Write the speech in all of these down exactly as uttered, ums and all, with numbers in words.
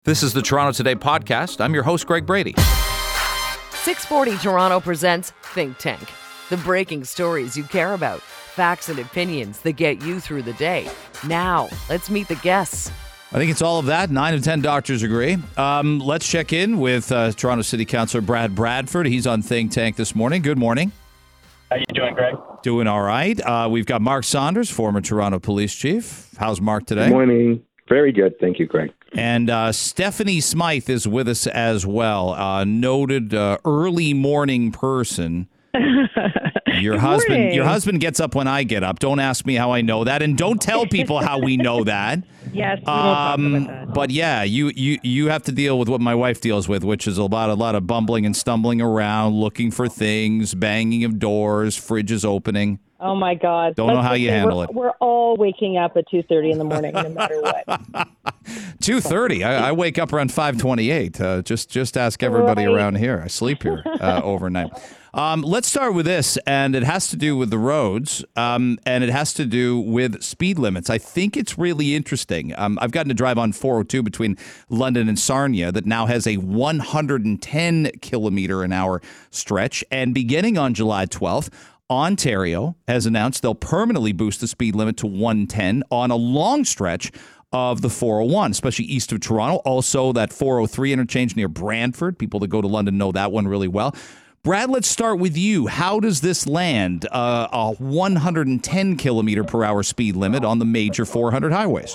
This is the Toronto Today podcast. I'm your host, Greg Brady. six forty Toronto presents Think Tank. The breaking stories you care about. Facts and opinions that get you through the day. Now, let's meet the guests. I think it's all of that. Nine of ten doctors agree. Um, let's check in with uh, Toronto City Councillor Brad Bradford. He's on Think Tank this morning. Good morning. How you doing, Greg? Doing all right. Uh, we've got Mark Saunders, former Toronto Police Chief. How's Mark today? Good morning. Very good. Thank you, Greg. And uh, Stephanie Smythe is with us as well. Uh, noted uh, early morning person. Your Good husband, morning. your husband gets up when I get up. Don't ask me how I know that, and don't tell people how we know that. Yes, we won't talk Um, about that. but yeah, you, you you have to deal with what my wife deals with, which is a lot a lot of bumbling and stumbling around, looking for things, banging of doors, fridges opening. Oh my God! Don't know Let's how just you say handle we're, it. We're all waking up at two thirty in the morning, no matter what. Two thirty. I, I wake up around five twenty-eight. Uh, just just ask everybody Right. around here. I sleep here uh, overnight. Um, let's start with this, and it has to do with the roads, um, and it has to do with speed limits. I think it's really interesting. Um, I've gotten to drive on four oh two between London and Sarnia that now has a one hundred ten kilometer an hour stretch, and beginning on July twelfth, Ontario has announced they'll permanently boost the speed limit to one ten on a long stretch of the four oh one, especially east of Toronto. Also, that four oh three interchange near Brantford. People that go to London know that one really well. Brad, let's start with you. How does this land uh, a one hundred ten kilometer per hour speed limit on the major four hundred highways?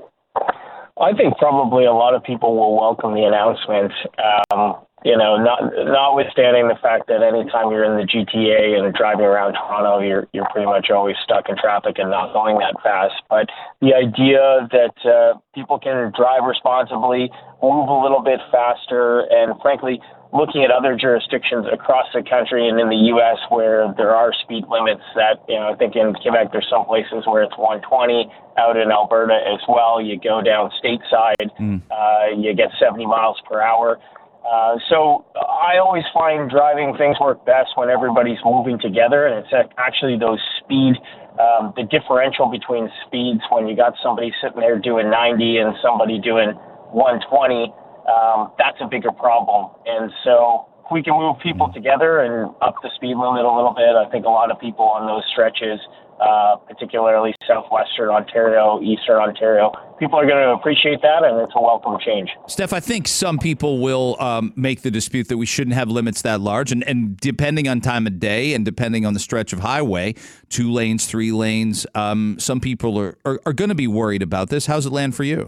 I think probably a lot of people will welcome the announcement. Um, you know, not notwithstanding the fact that anytime you're in the G T A and driving around Toronto, you're you're pretty much always stuck in traffic and not going that fast. But the idea that uh, people can drive responsibly, move a little bit faster, and frankly, looking at other jurisdictions across the country and in the U S where there are speed limits that, you know, I think in Quebec there's some places where it's one twenty, out in Alberta as well. You go down stateside, mm. uh, you get seventy miles per hour. Uh, so I always find driving things work best when everybody's moving together, and it's actually those speed, um, the differential between speeds when you got somebody sitting there doing ninety and somebody doing one twenty. Um, that's a bigger problem. And so if we can move people together and up the speed limit a little bit, I think a lot of people on those stretches, uh, particularly southwestern Ontario, eastern Ontario, people are going to appreciate that, and it's a welcome change. Steph, I think some people will um, make the dispute that we shouldn't have limits that large, and, and depending on time of day and depending on the stretch of highway, two lanes, three lanes, um, some people are, are, are going to be worried about this. How's it land for you?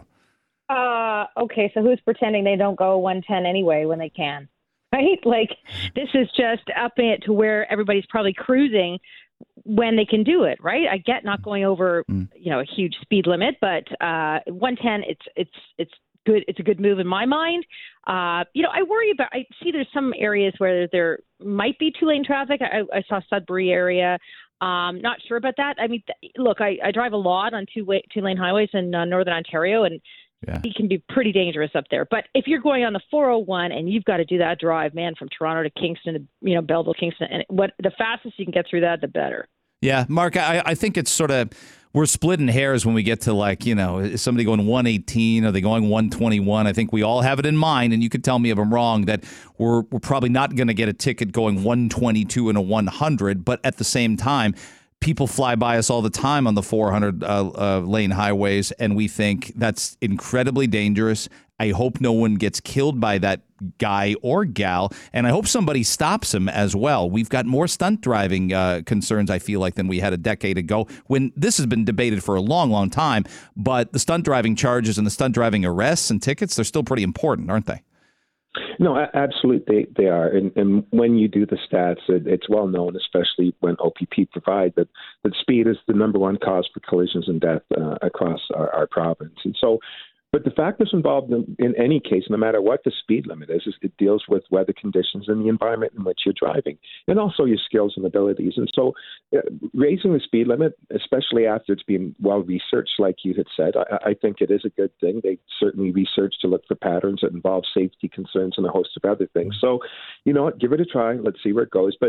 Uh, okay, so who's pretending they don't go one ten anyway when they can? Right? Like, this is just upping it to where everybody's probably cruising when they can do it, right? I get not going over, mm. you know, a huge speed limit, but uh, one ten, it's it's it's good. It's a good move in my mind. Uh, you know, I worry about. I see there's some areas where there might be two lane traffic. I, I saw Sudbury area. Um, not sure about that. I mean, th- look, I, I drive a lot on two way, two lane highways in uh, Northern Ontario, and yeah. It can be pretty dangerous up there. But if you're going on the four oh one and you've got to do that drive, man, from Toronto to Kingston to, you know, Belleville, Kingston, and what the fastest you can get through that, the better. Yeah, Mark, I, I think it's sort of, we're splitting hairs when we get to, like, you know, is somebody going one eighteen? Are they going one twenty-one? I think we all have it in mind, and you could tell me if I'm wrong, that we're we're probably not going to get a ticket going one twenty-two and a one hundred, but at the same time, people fly by us all the time on the four hundred uh, uh, lane highways, and we think that's incredibly dangerous. I hope no one gets killed by that guy or gal, and I hope somebody stops him as well. We've got more stunt driving uh, concerns, I feel like, than we had a decade ago, when this has been debated for a long, long time, but the stunt driving charges and the stunt driving arrests and tickets, they're still pretty important, aren't they? No, a- absolutely they, they are. And, and when you do the stats, it, it's well known, especially when O P P provide, that, that speed is the number one cause for collisions and death uh, across our, our province. And so, but the factors involved in, in any case, no matter what the speed limit is, is, it deals with weather conditions and the environment in which you're driving, and also your skills and abilities. And so uh, raising the speed limit, especially after it's been well researched, like you had said, I, I think it is a good thing. They certainly researched to look for patterns that involve safety concerns and a host of other things. So, you know what, give it a try. Let's see where it goes. But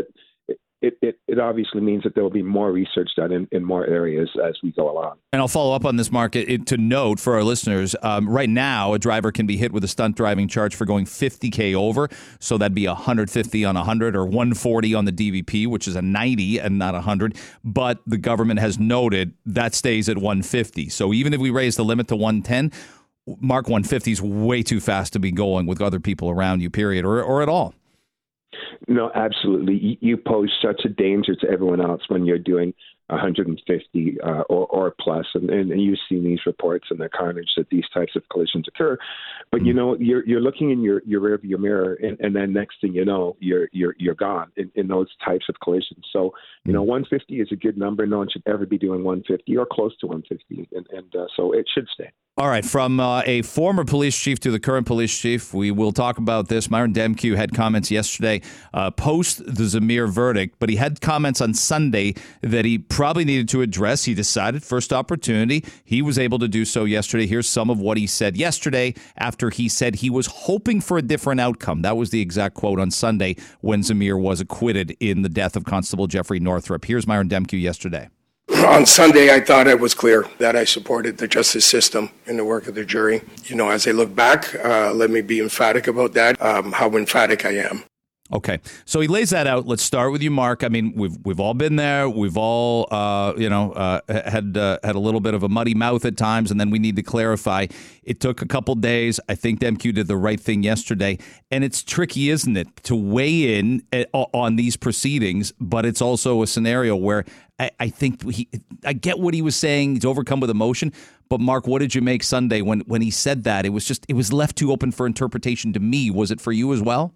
It, it, it obviously means that there will be more research done in, in more areas as we go along. And I'll follow up on this, Mark, it, to note for our listeners, um, right now, a driver can be hit with a stunt driving charge for going fifty K over. So that'd be one hundred fifty on one hundred or one forty on the D V P, which is a ninety and not one hundred. But the government has noted that stays at one fifty. So even if we raise the limit to one ten, Mark, one fifty is way too fast to be going with other people around you, period, or, or at all. No, absolutely. You pose such a danger to everyone else when you're doing one hundred fifty uh, or, or plus, and, and, and you've seen these reports and the carnage that these types of collisions occur. But mm. you know, you're you're looking in your your rearview mirror, and, and then next thing you know, you're you're you're gone in, in those types of collisions. So you know, one fifty is a good number. No one should ever be doing one fifty or close to one fifty, and, and uh, so it should stay. All right, from uh, a former police chief to the current police chief, we will talk about this. Myron Demkiw had comments yesterday uh, post the Zamir verdict, but he had comments on Sunday that he probably needed to address. He decided first opportunity. He was able to do so yesterday. Here's some of what he said yesterday after he said he was hoping for a different outcome. That was the exact quote on Sunday when Zamir was acquitted in the death of Constable Jeffrey Northrup. Here's Myron Demkiw yesterday. On Sunday, I thought it was clear that I supported the justice system and the work of the jury. You know, as I look back, uh, let me be emphatic about that, um, how emphatic I am. Okay, so he lays that out. Let's start with you, Mark. I mean, we've we've all been there. We've all, uh, you know, uh, had uh, had a little bit of a muddy mouth at times, and then we need to clarify. It took a couple days. I think Demkiw did the right thing yesterday, and it's tricky, isn't it, to weigh in on these proceedings? But it's also a scenario where I, I think he, I get what he was saying. He's overcome with emotion. But Mark, what did you make Sunday when when he said that? It was just it was left too open for interpretation to me. Was it for you as well?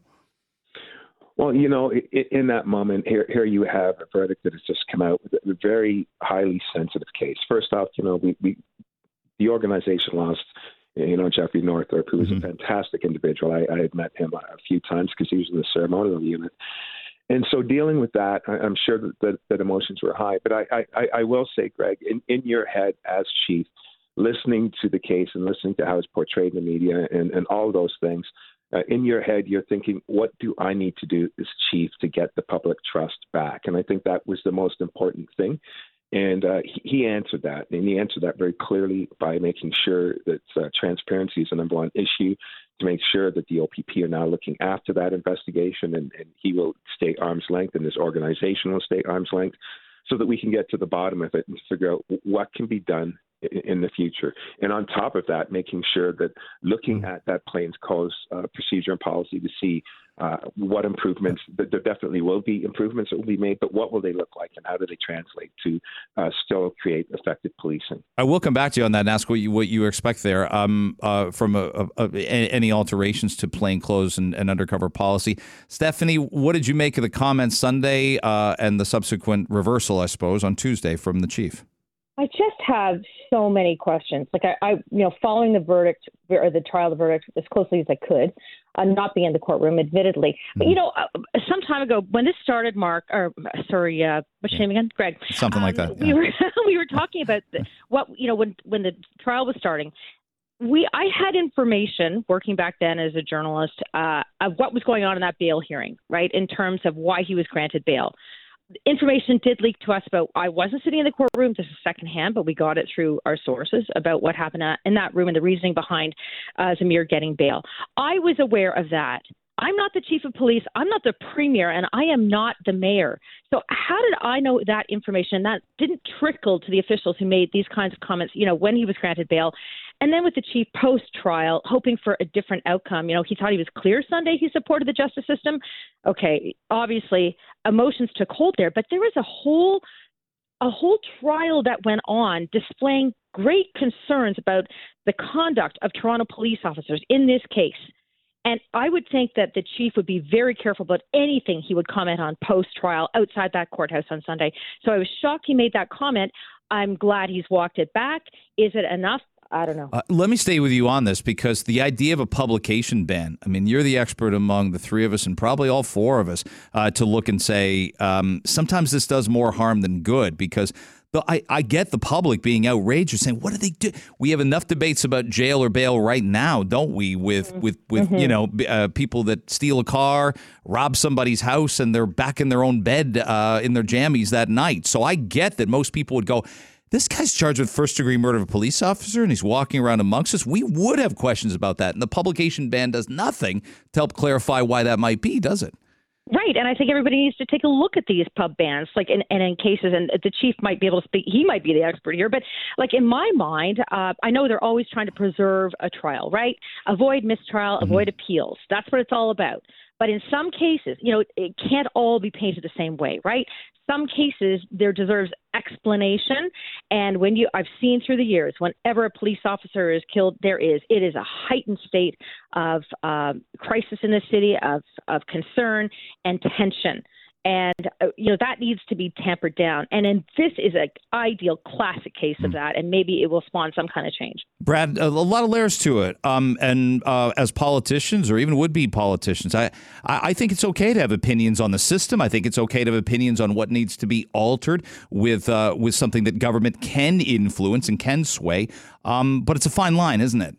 Well, you know, in that moment, here here you have a verdict that has just come out with a very highly sensitive case. First off, you know, we, we the organization lost, you know, Jeffrey Northrup, who was mm-hmm. a fantastic individual. I, I had met him a few times because he was in the ceremonial unit. And so dealing with that, I'm sure that, that, that emotions were high. But I, I, I will say, Greg, in, in your head as chief, listening to the case and listening to how it's portrayed in the media and, and all of those things, Uh, in your head, you're thinking, what do I need to do as chief to get the public trust back? And I think that was the most important thing. And uh, he, he answered that. And he answered that very clearly by making sure that uh, transparency is the number one issue, to make sure that the O P P are now looking after that investigation, and, and he will stay arm's length and this organization will stay arm's length, so that we can get to the bottom of it and figure out what can be done in the future. And on top of that, making sure that looking at that plainclothes uh, procedure and policy to see uh, what improvements, that there definitely will be improvements that will be made, but what will they look like and how do they translate to uh, still create effective policing? I will come back to you on that and ask what you what you expect there um, uh, from a, a, a, any alterations to plainclothes and, and undercover policy. Stephanie, what did you make of the comments Sunday uh, and the subsequent reversal, I suppose, on Tuesday from the chief? I just have so many questions. Like I, I, you know, following the verdict or the trial, the verdict as closely as I could, uh, not being in the courtroom, admittedly. But you know, uh, some time ago when this started, Mark, or sorry, uh, what's your name again, Greg? Something um, like that. Yeah. We were we were talking about the, what you know when when the trial was starting. We I had information working back then as a journalist uh, of what was going on in that bail hearing, right? In terms of why he was granted bail. Information did leak to us about, I wasn't sitting in the courtroom, this is secondhand, but we got it through our sources about what happened in that room and the reasoning behind uh, Zamir getting bail. I was aware of that. I'm not the chief of police. I'm not the premier, and I am not the mayor. So how did I know that information? That didn't trickle to the officials who made these kinds of comments, you know, when he was granted bail. And then with the chief post-trial, hoping for a different outcome. You know, he thought he was clear Sunday. He supported the justice system. Okay, obviously, emotions took hold there. But there was a whole a whole trial that went on displaying great concerns about the conduct of Toronto police officers in this case. And I would think that the chief would be very careful about anything he would comment on post-trial outside that courthouse on Sunday. So I was shocked he made that comment. I'm glad he's walked it back. Is it enough? I don't know. Uh, let me stay with you on this, because the idea of a publication ban, I mean, you're the expert among the three of us and probably all four of us uh, to look and say, um, sometimes this does more harm than good, because Though I, I get the public being outraged or saying, what do they do? We have enough debates about jail or bail right now, don't we? With, with, with mm-hmm. you know, uh, people that steal a car, rob somebody's house, and they're back in their own bed uh, in their jammies that night. So I get that most people would go, this guy's charged with first-degree murder of a police officer, and he's walking around amongst us. We would have questions about that. And the publication ban does nothing to help clarify why that might be, does it? Right, and I think everybody needs to take a look at these pub bans, like, in, and in cases, and the chief might be able to speak, he might be the expert here, but, like, in my mind, uh, I know they're always trying to preserve a trial, right? Avoid mistrial, mm-hmm. avoid appeals. That's what it's all about. But in some cases, you know, it can't all be painted the same way, right? Some cases, there deserves explanation. And when you, I've seen through the years, whenever a police officer is killed, there is, it is a heightened state of uh, crisis in the city, of, of concern and tension. And, uh, you know, that needs to be tampered down. And then this is an ideal classic case of that, and maybe it will spawn some kind of change. Brad, a, a lot of layers to it. Um, and uh, as politicians, or even would-be politicians, I, I think it's okay to have opinions on the system. I think it's okay to have opinions on what needs to be altered with uh, with something that government can influence and can sway. Um, but it's a fine line, isn't it?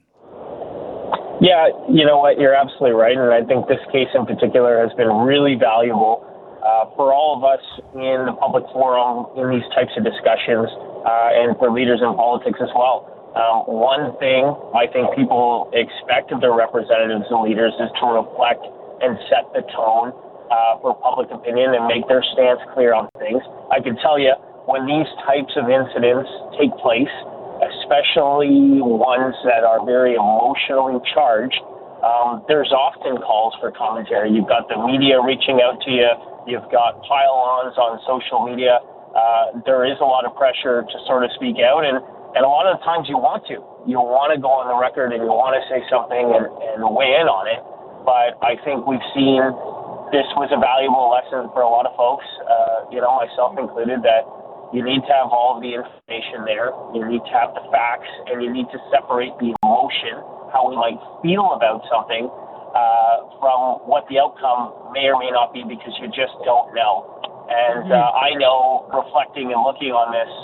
Yeah, you know what? You're absolutely right. And I think this case in particular has been really valuable Uh, for all of us in the public forum in these types of discussions, uh, and for leaders in politics as well. Um, one thing I think people expect of their representatives and leaders is to reflect and set the tone uh, for public opinion and make their stance clear on things. I can tell you, when these types of incidents take place, especially ones that are very emotionally charged, um, there's often calls for commentary. You've got the media reaching out to you. You've got pile-ons on social media. Uh, there is a lot of pressure to sort of speak out, and, and a lot of the times you want to. You want to go on the record and you want to say something and, and weigh in on it. But I think we've seen this was a valuable lesson for a lot of folks, uh, you know, myself included, that you need to have all of the information there. You need to have the facts, and you need to separate the emotion, how we might feel about something, Uh, from what the outcome may or may not be, because you just don't know. And uh, I know, reflecting and looking on this,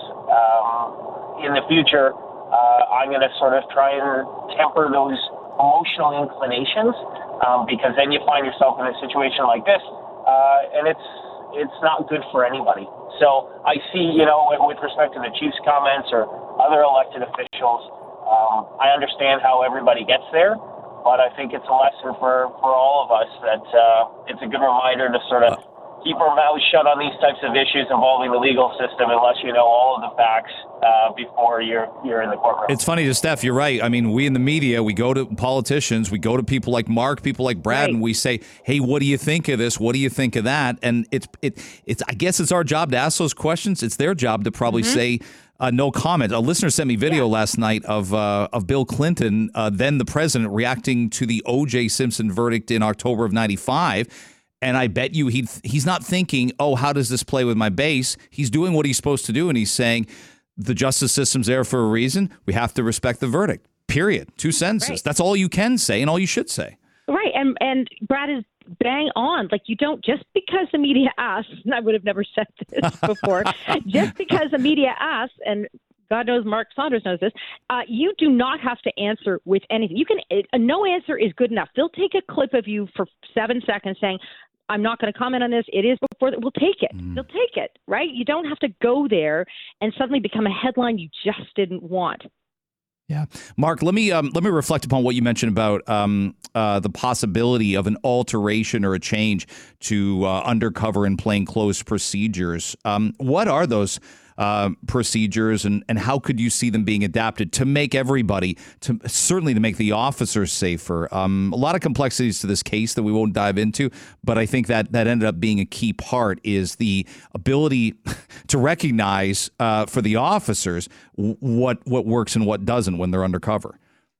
um, in the future, uh, I'm going to sort of try and temper those emotional inclinations, um, because then you find yourself in a situation like this, uh, and it's it's not good for anybody. So I see, you know, with respect to the chief's comments or other elected officials, um, I understand how everybody gets there. But I think it's a lesson for, for all of us that uh, it's a good reminder to sort of keep our mouths shut on these types of issues involving the legal system unless you know all of the facts uh, before you're you're in the courtroom. It's funny to Steph, you're right. I mean, we in the media, we go to politicians, we go to people like Mark, people like Brad, right. and we say, hey, what do you think of this? What do you think of that? And it's it it's I guess it's our job to ask those questions. It's their job to probably mm-hmm. say, Uh, no comment. A listener sent me video yeah. last night of uh, of Bill Clinton, uh, then the president, reacting to the O J Simpson verdict in October of ninety-five. And I bet you he he's not thinking, oh, how does this play with my base? He's doing what he's supposed to do. And he's saying the justice system's there for a reason. We have to respect the verdict, period. Two sentences. Right. That's all you can say and all you should say. Right. And, and Brad is bang on. Like, you don't, just because the media asks, and I would have never said this before, just because the media asks, and God knows Mark Saunders knows this, uh, you do not have to answer with anything. You can, a no answer is good enough. They'll take a clip of you for seven seconds saying, I'm not going to comment on this. It is before, we'll take it. Mm. They'll take it, right? You don't have to go there and suddenly become a headline you just didn't want. Yeah, Mark, let me um, let me reflect upon what you mentioned about um, uh, the possibility of an alteration or a change to uh, undercover and plainclothes procedures. Um, what are those uh, procedures, and, and how could you see them being adapted to make everybody, to certainly to make the officers safer? Um, a lot of complexities to this case that we won't dive into, but I think that that ended up being a key part, is the ability to recognize uh, for the officers what what works and what doesn't when they're undercover.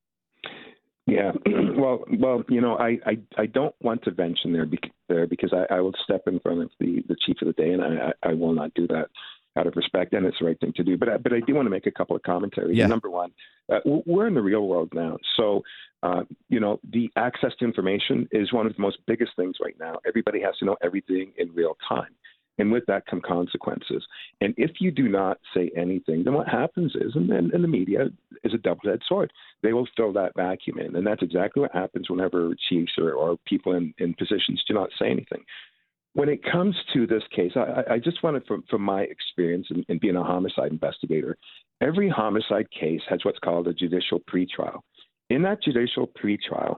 Yeah, well, well, you know, I, I, I don't want to venture there, bec- there because I, I will step in front of the, the chief of the day, and I, I will not do that out of respect, and it's the right thing to do. But I, but I do want to make a couple of commentaries. Yeah. Number one, uh, we're in the real world now, so uh, you know, the access to information is one of the most biggest things right now. Everybody has to know everything in real time. And with that come consequences. And if you do not say anything, then what happens is, and, and, and the media is a double-edged sword. They will fill that vacuum in. And that's exactly what happens whenever chiefs or, or people in, in positions do not say anything. When it comes to this case, I, I just wanted, from, from my experience in, in being a homicide investigator, every homicide case has what's called a judicial pretrial. In that judicial pretrial,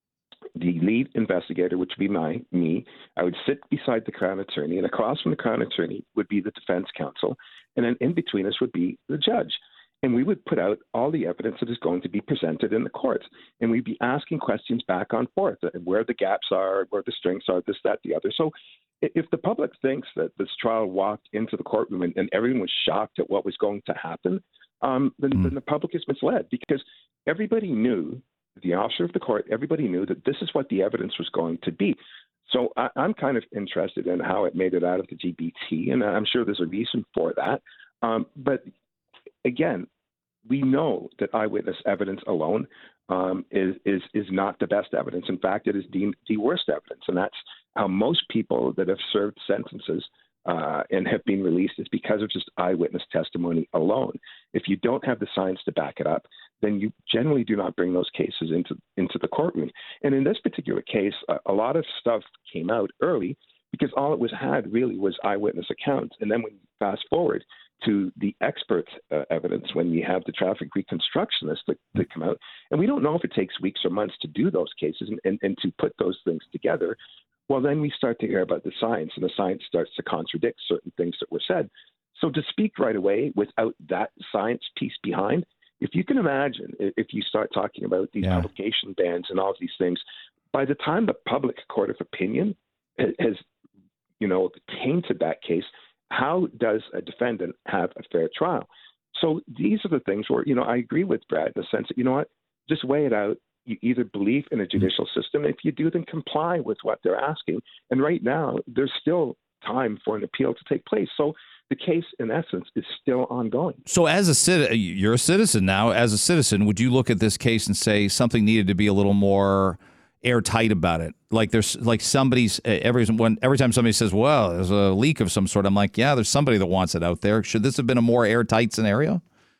the lead investigator, which would be my, me, I would sit beside the Crown Attorney, and across from the Crown Attorney would be the defense counsel, and then in between us would be the judge. And we would put out all the evidence that is going to be presented in the court. And we'd be asking questions back and forth, where the gaps are, where the strengths are, this, that, the other. So if the public thinks that this trial walked into the courtroom and, and everyone was shocked at what was going to happen, um, then, mm. then the public is misled, because everybody knew, the officer of the court, everybody knew that this is what the evidence was going to be. So I, I'm kind of interested in how it made it out of the G B T, and I'm sure there's a reason for that. Um, but again, we know that eyewitness evidence alone um, is, is is not the best evidence. In fact, it is deemed the worst evidence, and that's how most people that have served sentences uh, and have been released is because of just eyewitness testimony alone. If you don't have the science to back it up, then you generally do not bring those cases into into the courtroom. And in this particular case, a, a lot of stuff came out early because all it was had really was eyewitness accounts. And then when you fast forward to the expert uh, evidence, when we have the traffic reconstructionists that, that come out, and we don't know if it takes weeks or months to do those cases and, and, and to put those things together, well, then we start to hear about the science, and the science starts to contradict certain things that were said. So to speak right away without that science piece behind, if you can imagine, if you start talking about these yeah. publication bans and all of these things, by the time the public court of opinion has, you know, tainted that case, how does a defendant have a fair trial? So these are the things where, you know, I agree with Brad in the sense that, you know what, just weigh it out. You either believe in a judicial system. If you do, then comply with what they're asking. And right now, there's still time for an appeal to take place. So the case, in essence, is still ongoing. So as a citizen, you're a citizen now. As a citizen, would you look at this case and say something needed to be a little more airtight about it? Like there's like somebody's every when every time somebody says, "Well, there's a leak of some sort," I'm like, "Yeah, there's somebody that wants it out there." Should this have been a more airtight scenario?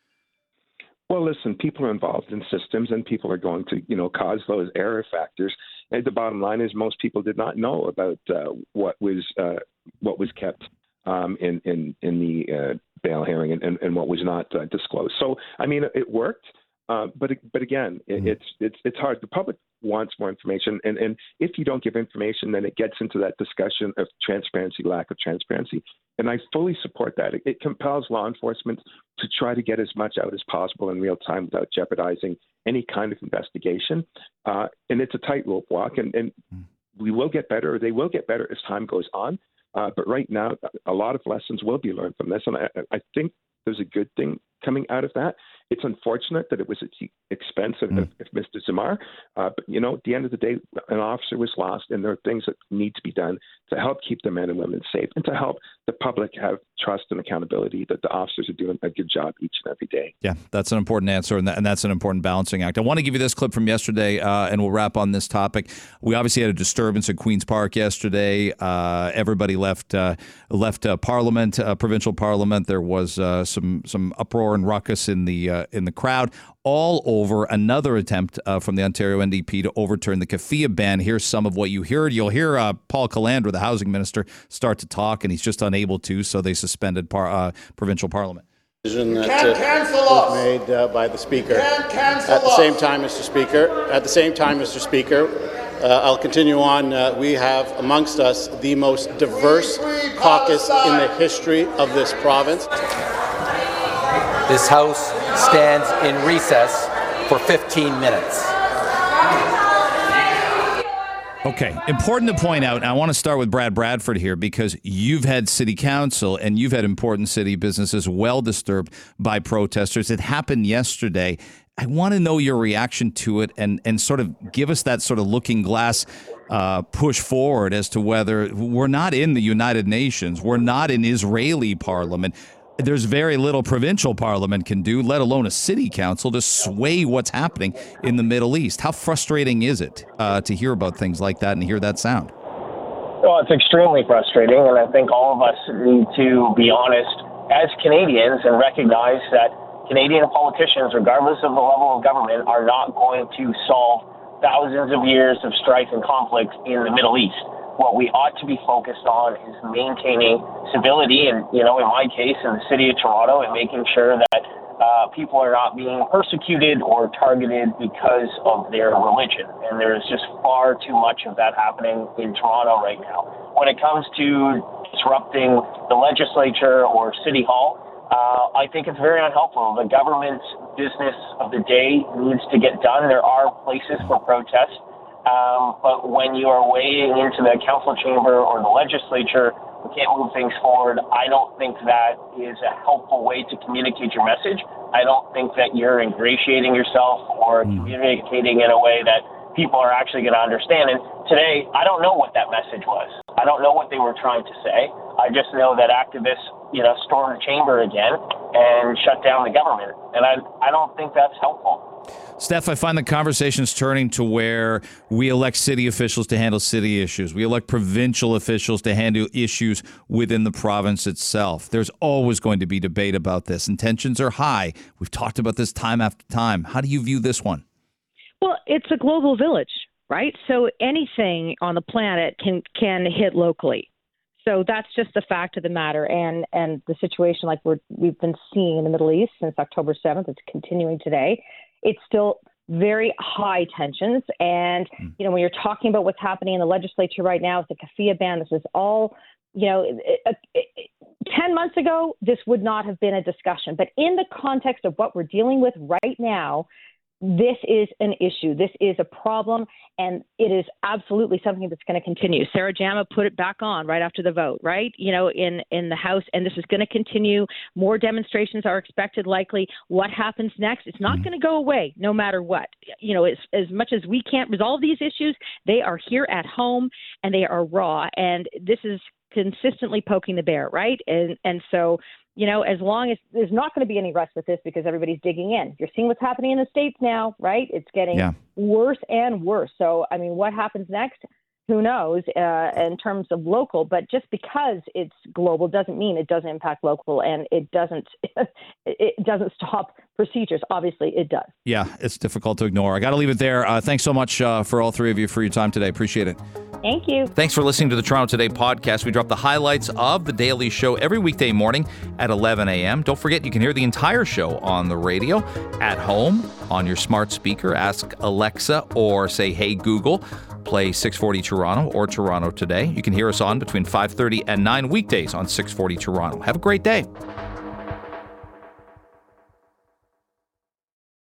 Well, listen, people are involved in systems, and people are going to, you know, cause those error factors. And the bottom line is, most people did not know about uh, what was uh, what was kept um, in in in the uh, bail hearing and, and, and what was not uh, disclosed. So, I mean, it worked, uh, but but again, it, mm-hmm. it's it's it's hard. The public wants more information, and and if you don't give information, then it gets into that discussion of transparency, lack of transparency. And I fully support that. It, it compels law enforcement to try to get as much out as possible in real time without jeopardizing any kind of investigation. Uh, and it's a tightrope walk, and, and we will get better, or they will get better as time goes on. Uh, but right now, a lot of lessons will be learned from this. And I, I think there's a good thing coming out of that. It's unfortunate that it was at the expense of, mm. of, of Mister Zamar. Uh, but, you know, at the end of the day, an officer was lost, and there are things that need to be done to help keep the men and women safe and to help the public have trust and accountability that the officers are doing a good job each and every day. Yeah, that's an important answer, and, that, and that's an important balancing act. I want to give you this clip from yesterday, uh, and we'll wrap on this topic. We obviously had a disturbance at Queen's Park yesterday. Uh, everybody left uh, left uh, Parliament, uh, provincial Parliament. There was uh, some some uproar and ruckus in the uh, in the crowd, all over another attempt uh, from the Ontario N D P to overturn the keffiyeh ban. Here's some of what you heard. You'll hear uh, Paul Calandra, the housing minister, start to talk, and he's just unable to, so they suspended par- uh, provincial Parliament. Decision that uh, was made uh, by the Speaker. At the same time, Mister Speaker, at the same time, Mister Speaker, uh, I'll continue on. Uh, we have amongst us the most diverse caucus in the history of this province. This House stands in recess for fifteen minutes. Okay, important to point out, and I want to start with Brad Bradford here, because you've had city council and you've had important city businesses well disturbed by protesters. It happened yesterday. I want to know your reaction to it, and, and sort of give us that sort of looking glass uh, push forward as to whether we're not in the United Nations, we're not in Israeli parliament. There's very little provincial parliament can do, let alone a city council, to sway what's happening in the Middle East. How frustrating is it uh, to hear about things like that and hear that sound? Well, it's extremely frustrating, and I think all of us need to be honest as Canadians and recognize that Canadian politicians, regardless of the level of government, are not going to solve thousands of years of strife and conflict in the Middle East. What we ought to be focused on is maintaining civility, and, you know, in my case, in the city of Toronto, and making sure that uh, people are not being persecuted or targeted because of their religion. And there is just far too much of that happening in Toronto right now. When it comes to disrupting the legislature or City Hall, uh, I think it's very unhelpful. The government's business of the day needs to get done. There are places for protest. Um, but when you are wading into the council chamber or the legislature, we can't move things forward. I don't think that is a helpful way to communicate your message. I don't think that you're ingratiating yourself or communicating in a way that people are actually going to understand. And today, I don't know what that message was. I don't know what they were trying to say. I just know that activists, you know, stormed the chamber again and shut down the government. And I, I don't think that's helpful. Steph, I find the conversation's turning to where we elect city officials to handle city issues. We elect provincial officials to handle issues within the province itself. There's always going to be debate about this, and tensions are high. We've talked about this time after time. How do you view this one? Well, it's a global village, right? So anything on the planet can can hit locally. So that's just the fact of the matter. And and the situation like we're, we've been seeing in the Middle East since October seventh, it's continuing today. It's still very high tensions. And, you know, when you're talking about what's happening in the legislature right now with the kafia ban, this is all, you know, it, it, it, ten months ago, this would not have been a discussion. But in the context of what we're dealing with right now, this is an issue. This is a problem, and it is absolutely something that's going to continue. Sarah Jama put it back on right after the vote, right? You know, in, in the House, and this is going to continue. More demonstrations are expected likely. What happens next? It's not mm-hmm. going to go away no matter what. You know, as, as much as we can't resolve these issues, they are here at home, and they are raw, and this is consistently poking the bear, right? And and so, you know, as long as there's not going to be any rest with this because everybody's digging in. You're seeing what's happening in the States now, right? It's getting yeah. worse and worse. So, I mean, what happens next? Who knows uh, in terms of local, but just because it's global doesn't mean it doesn't impact local, and it doesn't it doesn't stop procedures. Obviously, it does. Yeah, it's difficult to ignore. I got to leave it there. Uh, thanks so much uh, for all three of you for your time today. Appreciate it. Thank you. Thanks for listening to the Toronto Today podcast. We drop the highlights of the Daily Show every weekday morning at eleven a.m. Don't forget, you can hear the entire show on the radio, at home, on your smart speaker. Ask Alexa or say, hey, Google. Play six forty Toronto or Toronto Today. You can hear us on between five thirty and nine weekdays on six forty Toronto. Have a great day.